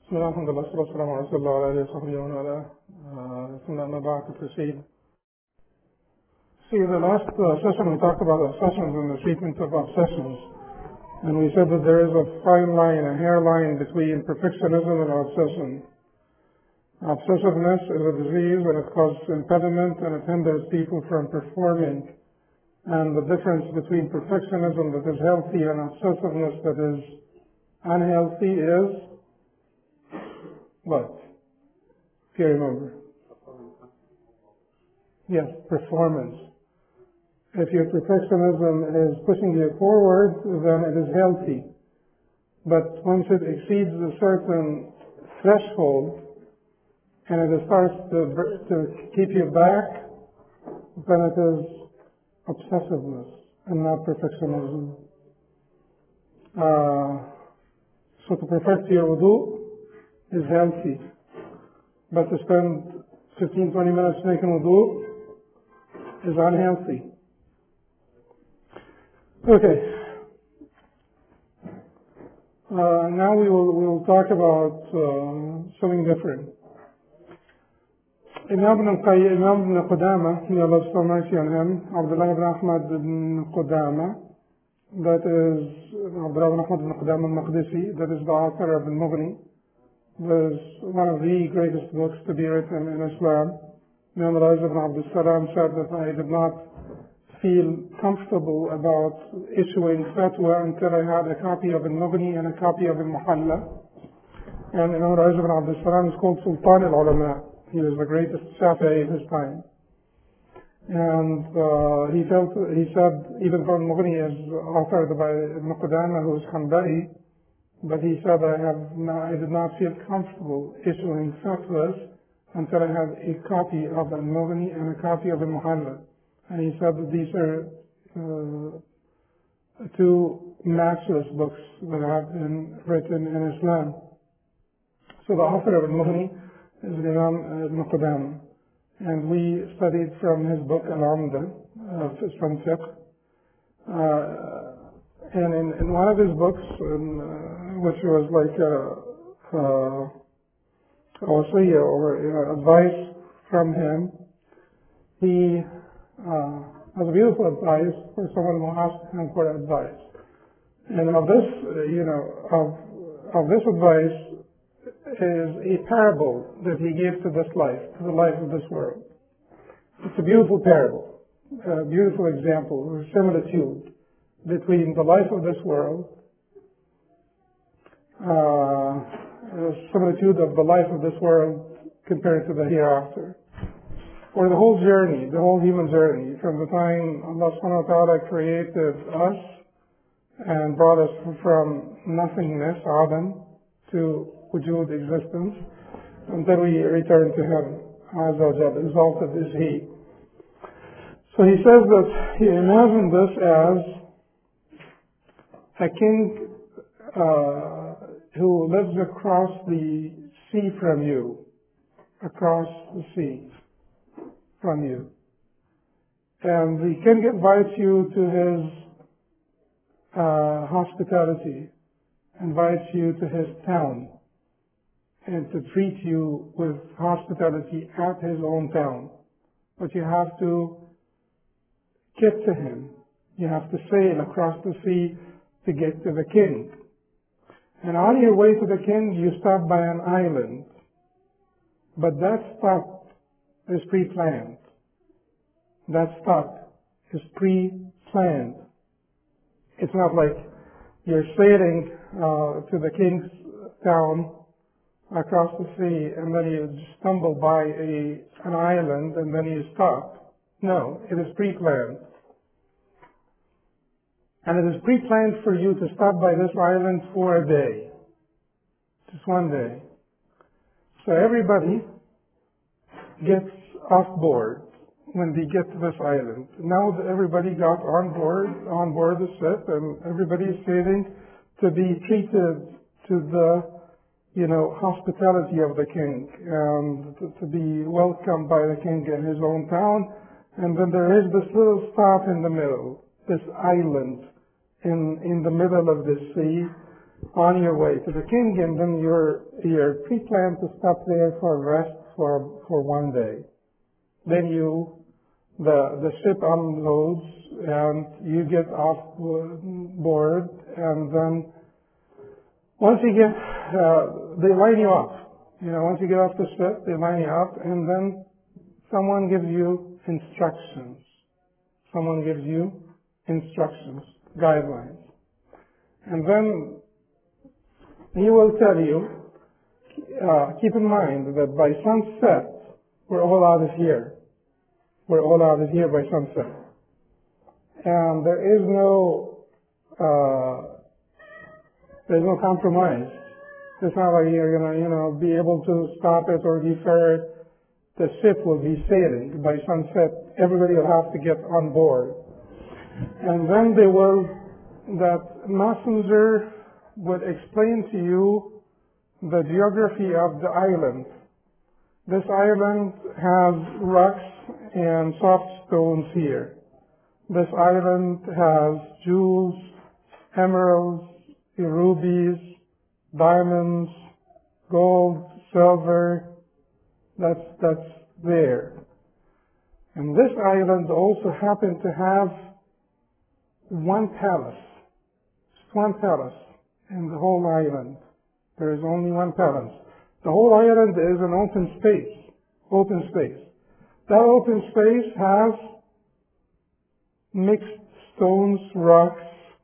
بسم الله الحمد لله والصلاة والسلام على رسول الله وعلى آله وصحبه ومن والاه. ثم أما بعد to proceed. See, the last session we talked about obsessions and the treatment of obsessions. And we said that there is a fine line, a hairline between perfectionism and obsession. Obsessiveness is a disease and it causes impediment and it hinders people from performing. And the difference between perfectionism that is healthy and obsessiveness that is unhealthy is what? If you remember. Yes, performance. If your perfectionism is pushing you forward, then it is healthy. But once it exceeds a certain threshold and it starts to keep you back, then it is obsessiveness and not perfectionism. So to perfect your wudu is healthy. But to spend 15-20 minutes making wudu is unhealthy. Okay. Now we will talk about something different. Imam ibn Qudama, may Allah have mercy on him, Abdullah ibn Ahmad ibn Qudama, that is Abdullah ibn Ahmad ibn Qudama al-Maqdisi, that is the author of Al-Mughni. That is one of the greatest books to be written in Islam. Imam Razi ibn Abdul Salam said that I did not feel comfortable about issuing fatwa until I had a copy of Al-Mughni and a copy of Al-Muhalla. And Imam Razi ibn Abdul Salam is called Sultan al-Ulama. He was the greatest Shafi'i of his time. And he said, even though Al-Mughni is authored by Ibn Qudama, who is Hanbali, but he said, I did not feel comfortable issuing fatwas until I had a copy of Al-Mughni and a copy of Al-Muhalla. And he said that these are two matchless books that have been written in Islam. So the author of Al-Mughni is Imam Ibn Qudama. And we studied from his book Al-Umda, from fiqh. And in one of his books, which was like a wasiyya or advice from him, he has a beautiful advice for someone who asks him for advice. And of this, of this advice is a parable that he gave to this life, to the life of this world. It's a beautiful parable, a beautiful example, a similitude between the life of this world, similitude of the life of this world compared to the hereafter. Or the whole journey, the whole human journey, from the time Allah subhanahu wa ta'ala created us and brought us from nothingness, Adam, to wujud, existence, until we return to Him, Azza wa Jalla, exalted is He. So he says that he imagined this as a king who lives across the sea from you, across the sea from you. And the king invites you to his hospitality, invites you to his town, and to treat you with hospitality at his own town. But you have to get to him. You have to sail across the sea to get to the king. And on your way to the king, you stop by an island. But that stop is pre-planned. That stop is pre-planned. It's not like you're sailing to the king's town across the sea and then you stumble by an island and then you stop. No, it is pre-planned. And it is pre-planned for you to stop by this island for a day. Just one day. So everybody gets off board when they get to this island. Now that everybody got on board the ship, and everybody is sailing to be treated to the, hospitality of the king, and to be welcomed by the king in his own town. And then there is this little stop in the middle, this island in the middle of the sea, on your way to the king, and then you're pre-planned to stop there for rest for one day. Then the ship unloads and you get off board, and then once you get, they line you up. Once you get off the ship, they line you up, and then someone gives you instructions. Someone gives you instructions, guidelines. And then he will tell you, keep in mind that by sunset, we're all out of here. We're all out of here by sunset. And there's no compromise. It's not like you're gonna, be able to stop it or defer it. The ship will be sailing by sunset. Everybody will have to get on board. And then that messenger would explain to you the geography of the island. This island has rocks and soft stones here. This island has jewels, emeralds, rubies, diamonds, gold, silver. That's there. And this island also happened to have one palace. Just one palace in the whole island. There is only one palace. The whole island is an open space. Open space. That open space has mixed stones, rocks,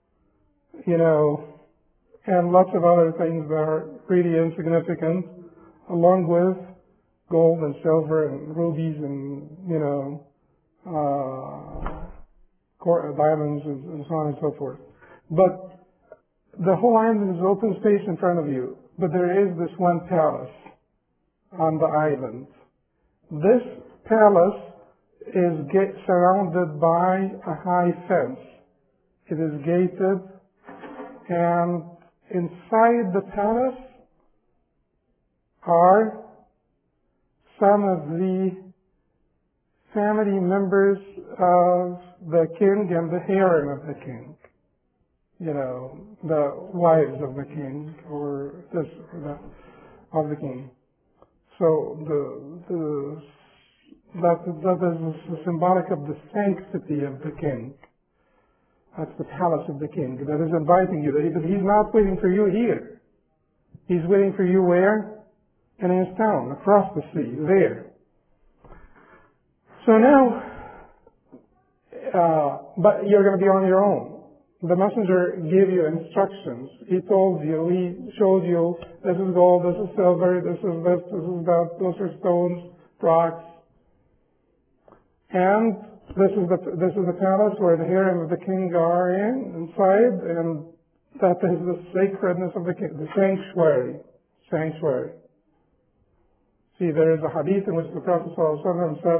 and lots of other things that are really insignificant, along with gold and silver and rubies and, diamonds and so on and so forth. But the whole island is open space in front of you. But there is this one palace on the island. This palace is surrounded by a high fence. It is gated, and inside the palace are some of the family members of the king and the harem of the king. The wives of the king or this or that of the king. So that is symbolic of the sanctity of the king. That's the palace of the king that is inviting you. But he's not waiting for you here. He's waiting for you where? In his town, across the sea, there. So now, but you're going to be on your own. The messenger gave you instructions. He told you, he showed you, this is gold, this is silver, this is this is that, those are stones, rocks. And this is the palace where the harem of the king are inside, and that is the sacredness of the king, the sanctuary. Sanctuary. See, there is a hadith in which the Prophet ﷺ said,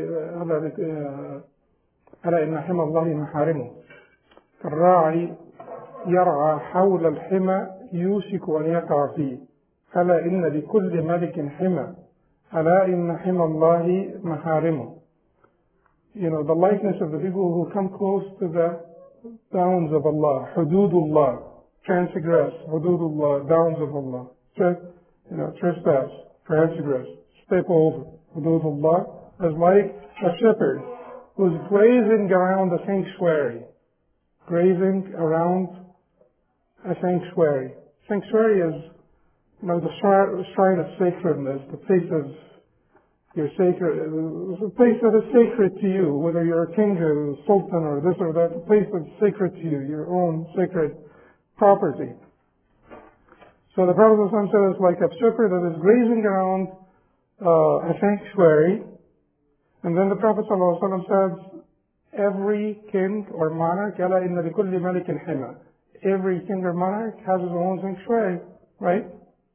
أَلَا إِنَّ حِمَى اللَّهِ مَحَارِمُهُ كالراعي يرعى حول الحمى يوشك أن يقع فيه ألا إن لكل ملك حمى ألا إن حمى الله محارمه. The likeness of the people who come close to the bounds of Allah, hududullah, transgress, hududullah, bounds of Allah, trespass, transgress, step over, hududullah, is like a shepherd who's grazing around a sanctuary. Grazing around a sanctuary. Sanctuary is, the shrine of sacredness, the place of your sacred, the place that is sacred to you, whether you're a king or a sultan or this or that, the place that's sacred to you, your own sacred property. So the Prophet ﷺ said it's like a shepherd that is grazing around a sanctuary, and then the Prophet ﷺ said, every king or monarch, أَلَا إِنَّ لِكُلِّ مَلِكٍ حِمَى. Every king or monarch has his own sanctuary, right?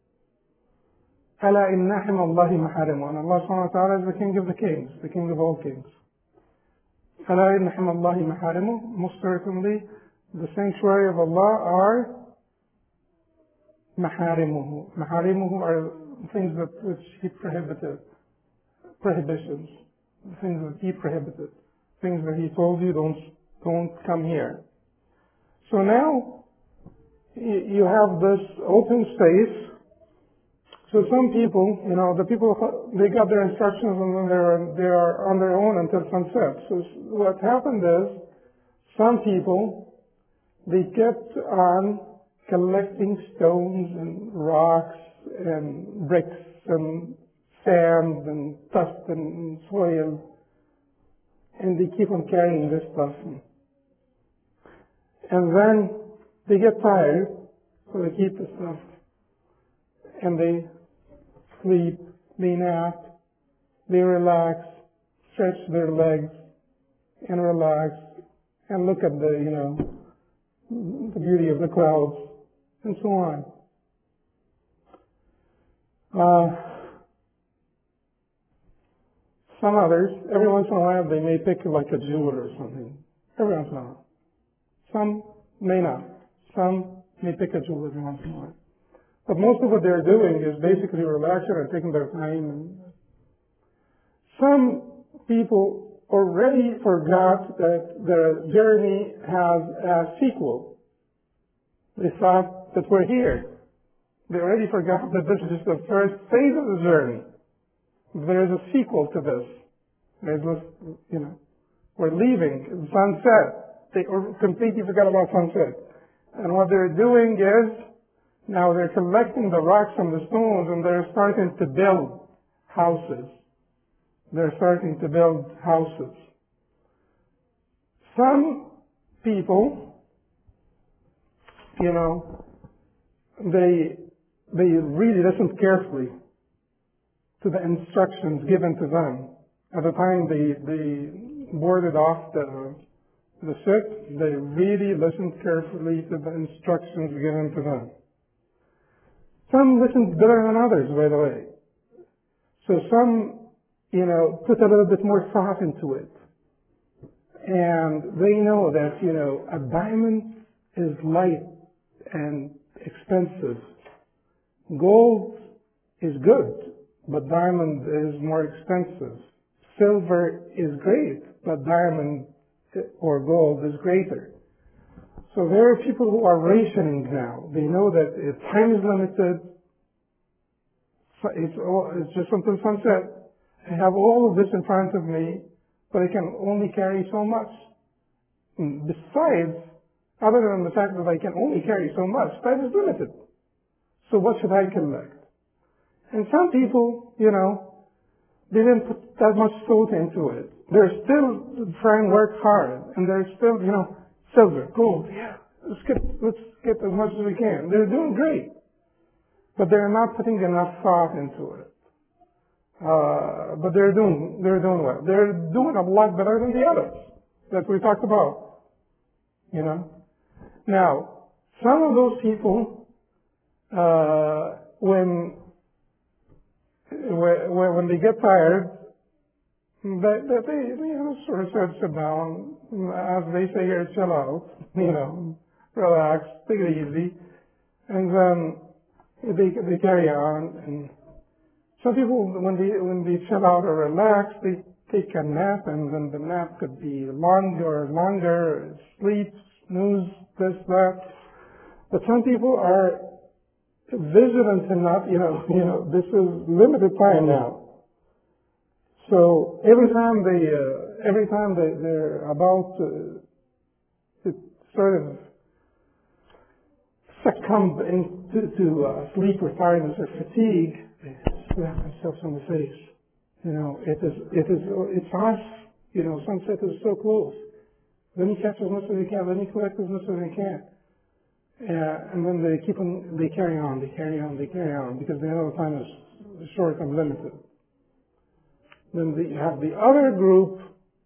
أَلَا إِنَّ حِمَى اللَّهِ مَحَارِمُهُ. And Allah subhanahu wa ta'ala is the king of the kings, the king of all kings. أَلَا إِنَّ حِمَى اللَّهِ مَحَارِمُهُ. Most certainly, the sanctuary of Allah are محارمه. محارمه are things which He prohibited, prohibitions, things that He prohibited. Things that He told you, don't come here. So now, you have this open space. So some people, the people, they got their instructions and then they are on their own until sunset. So what happened is, some people, they kept on collecting stones and rocks and bricks and sand and dust and soil, and they keep on carrying this stuff. And then they get tired, so they keep the stuff, and they sleep, they nap, they relax, stretch their legs, and relax, and look at the beauty of the clouds, and so on. Some others, every once in a while, they may pick like a jewel or something. Every once in a while. Some may not. Some may pick a jewel every once in a while. But most of what they're doing is basically relaxing and taking their time. Some people already forgot that the journey has a sequel. They thought that we're here. They already forgot that this is just the first phase of the journey. There is a sequel to this. We're leaving. The sunset. They completely forgot about sunset. And what they're doing is, now they're collecting the rocks and the stones and they're starting to build houses. They're starting to build houses. Some people, they really listened carefully to the instructions given to them. At the time they boarded off the ship, they really listened carefully to the instructions given to them. Some listened better than others, by the way. So some, put a little bit more thought into it. And they know that, a diamond is light and expensive. Gold is good, but diamond is more expensive. Silver is great, but diamond or gold is greater. So there are people who are rationing now. They know that time is limited. It's just until sunset. I have all of this in front of me, but I can only carry so much. Besides, other than the fact that I can only carry so much, time is limited. So what should I collect? And some people, they didn't put that much thought into it. They're still trying to work hard, and they're still, silver, gold, let's get as much as we can. They're doing great, but they're not putting enough thought into it. But they're doing well. They're doing a lot better than the others that we talked about. Now, some of those people, when they get tired, they sort of sit down, as they say here, chill out, relax, take it easy, and then they carry on. And some people, when they chill out or relax, they take a nap, and then the nap could be longer, sleep, snooze, this, that. But some people are vigilant and not, this is limited time now. So every time they're about to sort of succumb into sleep or tiredness or fatigue, they slap themselves on the face. It's us. Sunset is so close. Let me catch as much as we can. Let me collect as much as we can. And then they carry on, because they know the time is short and limited. Then you have the other group,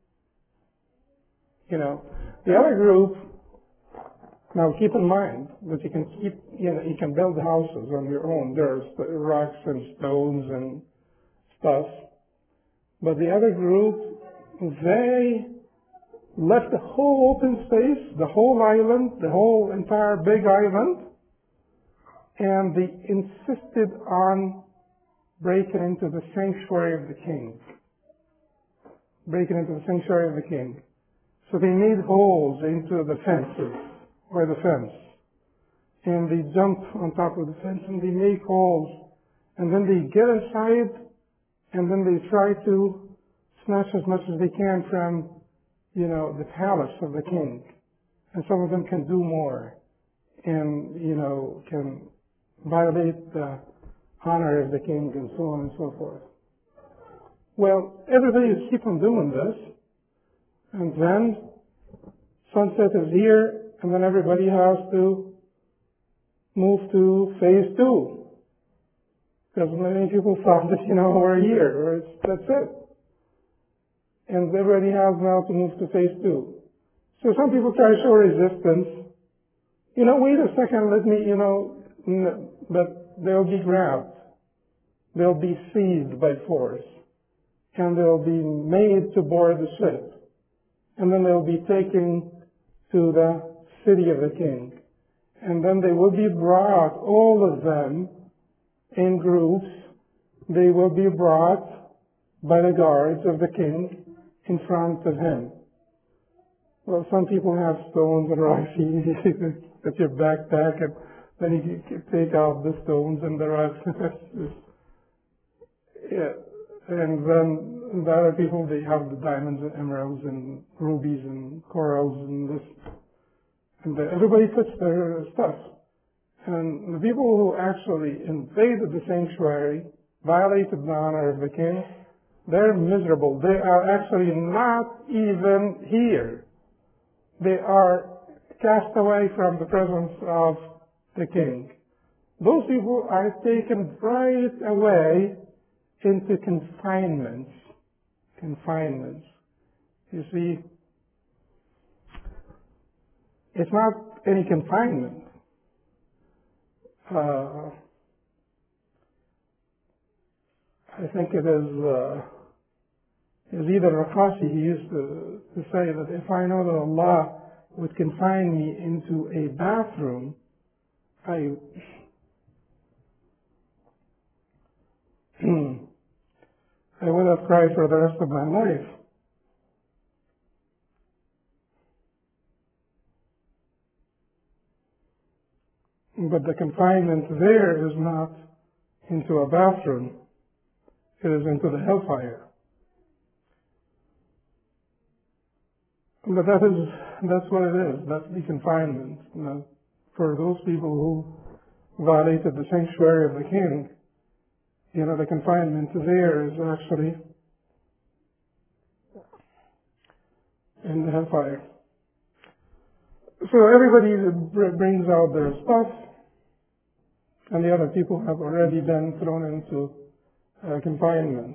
now keep in mind that you can build houses on your own. There's rocks and stones and stuff. But the other group, they left the whole open space, the whole island, the whole entire big island, and they insisted on breaking into the sanctuary of the king. So they made holes into the fences, or the fence. and they jump on top of the fence and they make holes, and then they get inside, and then they try to snatch as much as they can from, the palace of the king. And some of them can do more and, can violate the honor of the king and so on and so forth. Well, everybody is keep on doing this, and then sunset is here, and then everybody has to move to phase 2. Because many people thought that, we're here, or that's it. And everybody has now to move to phase 2. So some people try to show resistance. Wait a second, let me, but they'll be grabbed. They'll be seized by force. And they'll be made to board the ship. And then they'll be taken to the city of the king. And then they will be brought, all of them, in groups. They will be brought by the guards of the king in front of him. Well, some people have stones and rocks. At your backpack, and then you can take out the stones and the rocks. Yeah. And then the other people, they have the diamonds and emeralds and rubies and corals and this. And everybody puts their stuff. And the people who actually invaded the sanctuary, violated the honor of the king, they're miserable. They are actually not even here. They are cast away from the presence of the king. Those people are taken right away into confinements. You see, it's not any confinement. I think it is either Raqasi, he used to say that if I know that Allah would confine me into a bathroom, I would have cried for the rest of my life. But the confinement there is not into a bathroom. It is into the hellfire. But that's what it is. That's the confinement. For those people who violated the sanctuary of the king, the confinement there is actually in the hellfire. So everybody brings out their stuff, and the other people have already been thrown into confinement.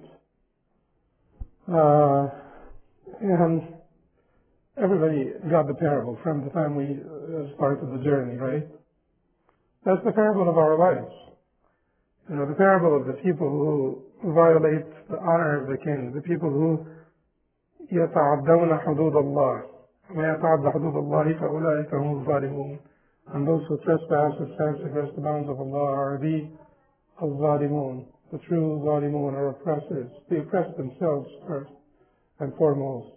And everybody got the parable from the time we started the journey, right? That's the parable of our lives. The parable of the people who violate the honor of the king, the people who يتعدون حدود الله ويتعدى حدود الله فأولئك هم الظالمون. And those who trespass or transgress the bounds of Allah are the al-zalimun, the true zalimun, or oppressors. They oppress themselves first and foremost.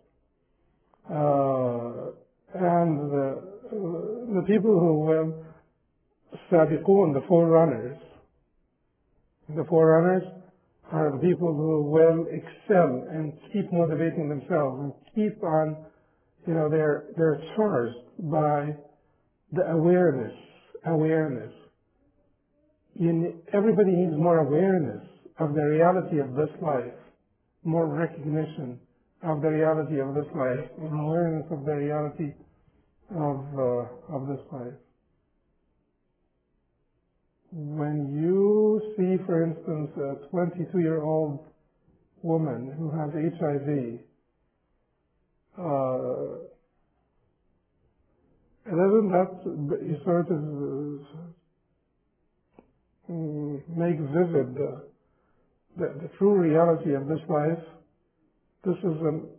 And the people who will sabiqun, the forerunners are the people who will excel and keep motivating themselves and keep on, they're charged by the awareness. Everybody needs more awareness of the reality of this life, more recognition of the reality of this life, and awareness of the reality of this life. When you see, for instance, a 22-year-old woman who has HIV, doesn't that sort of make vivid the true reality of this life? This is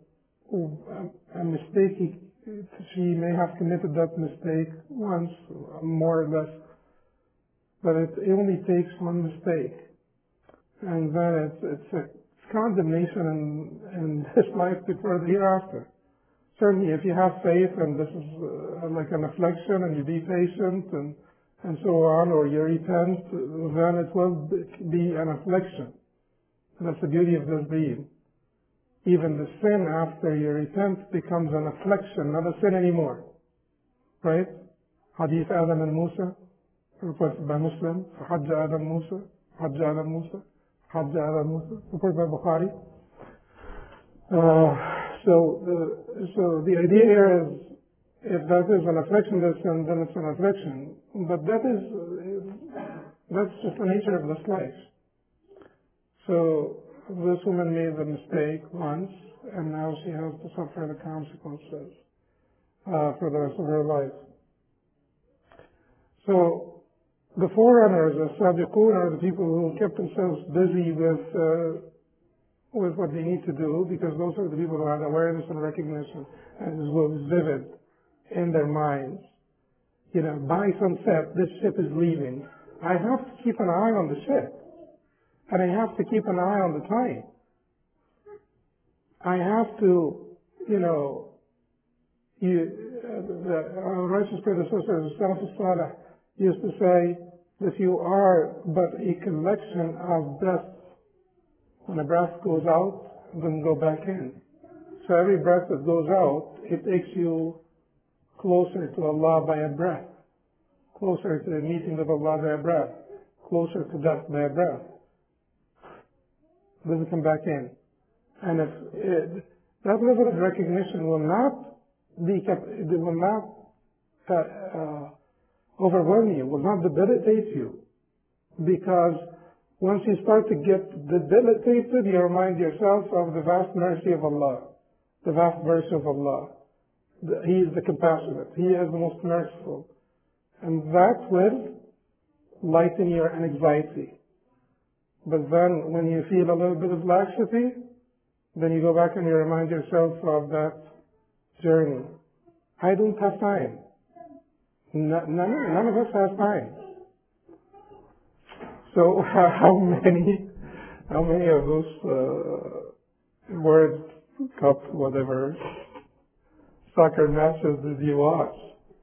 a mistake. She may have committed that mistake once, more or less, but it only takes one mistake, and then it's a condemnation in this life before the hereafter. Certainly, if you have faith and this is like an affliction, and you be patient and so on, or you repent, then it will be an affliction. That's the beauty of this being. Even the sin after you repent becomes an affliction, not a sin anymore. Right? Hadith Adam and Musa, reported by Muslim, Hajj Adam Musa, Hajj Adam Musa, Hajj Adam Musa, reported by Bukhari. So the idea here is, if that is an affliction, then it's an affliction. But that's just the nature of this life. So this woman made the mistake once, and now she has to suffer the consequences for the rest of her life. So the forerunners, the Sabiqun, are the people who kept themselves busy with what they need to do, because those are the people who had awareness and recognition and was vivid in their minds. By sunset, this ship is leaving. I have to keep an eye on the ship. And I have to keep an eye on the time. I have to, the righteous predecessors, Salaf Salih, used to say that you are but a collection of breaths. When a breath goes out, it doesn't go back in. So every breath that goes out, it takes you closer to Allah by a breath, closer to the meeting with Allah by a breath, closer to death by a breath. It doesn't come back in. And that level of recognition will not overwhelm you, will not debilitate you, because once you start to get debilitated, you remind yourself of the vast mercy of Allah, the vast mercy of Allah. He is the compassionate. He is the most merciful. And that will lighten your anxiety. But then when you feel a little bit of laxity, then you go back and you remind yourself of that journey. I don't have time. None of us has time. So how many of those World Cup, whatever, soccer matches did you watch?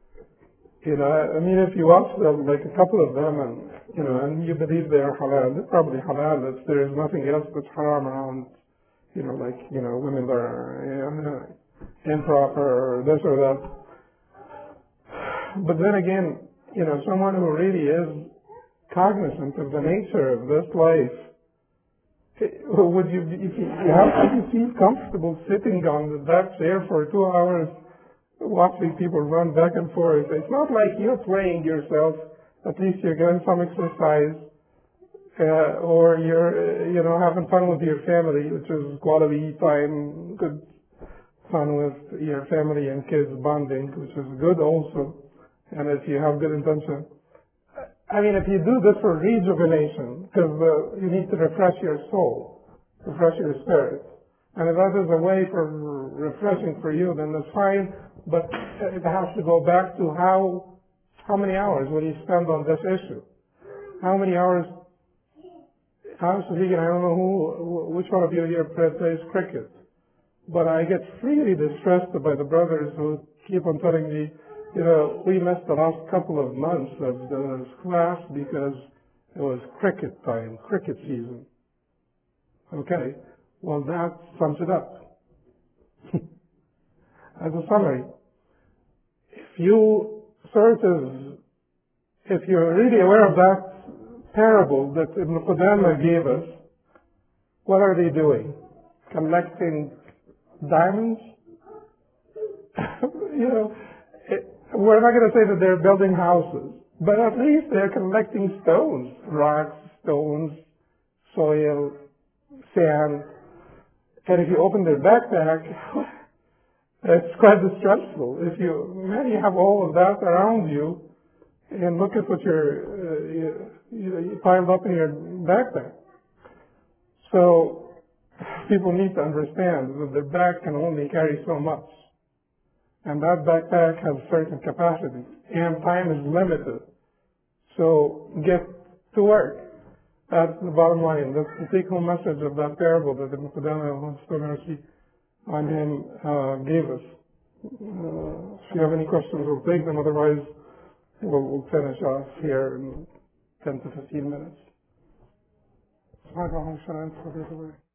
If you watch them, like a couple of them, and you believe they are halal, they're probably halal. There is nothing else that's haram around, women that are improper or this or that. But then again, someone who really is cognizant of the nature of this life, would you have to feel comfortable sitting on that chair for 2 hours watching people run back and forth? It's not like you're playing yourself. At least you're getting some exercise, or you're having fun with your family, which is quality time, good fun with your family and kids bonding, which is good also, and if you have good intention. If you do this for rejuvenation, because you need to refresh your soul, refresh your spirit, and if that is a way for refreshing for you, then that's fine, but it has to go back to how many hours will you spend on this issue? How many hours? Honestly speaking, I don't know which one of you here plays cricket, but I get really distressed by the brothers who keep on telling me, we missed the last couple of months of the class because it was cricket time, cricket season. Okay, well that sums it up. As a summary, if you're really aware of that parable that Ibn Qudama gave us, what are they doing? Collecting diamonds? We're not going to say that they're building houses, but at least they're collecting stones, rocks, stones, soil, sand. And if you open their backpack, it's quite distressful. If you have all of that around you, and look at what you piled up in your backpack. So people need to understand that their bag can only carry so much. And that backpack has a certain capacity, and time is limited. So get to work. That's the bottom line. That's the take-home message of that parable that Ibn Qudama on him gave us. If you have any questions, we'll take them. Otherwise, we'll finish off here in 10 to 15 minutes.